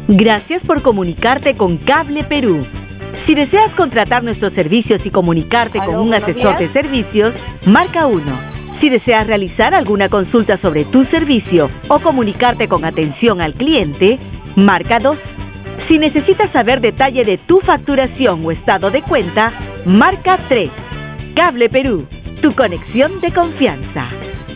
Gracias por comunicarte con Cable Perú. Si deseas contratar nuestros servicios y comunicarte con un asesor de servicios, marca 1. Si deseas realizar alguna consulta sobre tu servicio o comunicarte con atención al cliente, marca 2. Si necesitas saber detalle de tu facturación o estado de cuenta, marca 3. Cable Perú, tu conexión de confianza.